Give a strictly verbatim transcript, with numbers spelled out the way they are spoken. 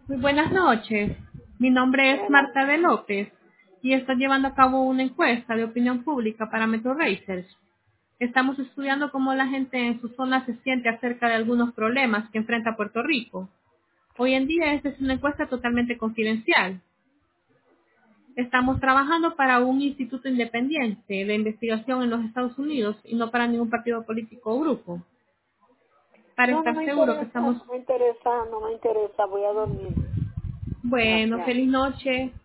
Muy buenas noches. Mi nombre es Bueno, Marta de López y estoy llevando a cabo una encuesta de opinión pública para Metro Research. Estamos estudiando cómo la gente en su zona se siente acerca de algunos problemas que enfrenta Puerto Rico. Hoy en día esta es una encuesta totalmente confidencial. Estamos trabajando para un instituto independiente de investigación en los Estados Unidos y no para ningún partido político o grupo. Para no, no estar me seguro que interesa, estamos... no me interesa, no me interesa, voy a dormir. Bueno, Gracias. feliz noche.